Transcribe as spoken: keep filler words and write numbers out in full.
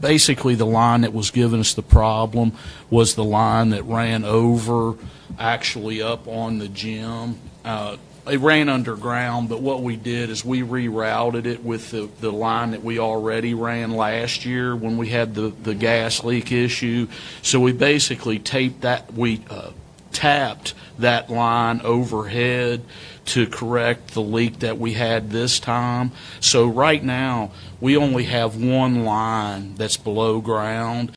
basically the line that was giving us the problem was the line that ran over, actually up on the gym. Uh, it ran underground, but what we did is we rerouted it with the, the line that we already ran last year when we had the, the gas leak issue. So we basically taped that, we uh, tapped that line overhead to correct the leak that we had this time. So right now, we only have one line that's below ground,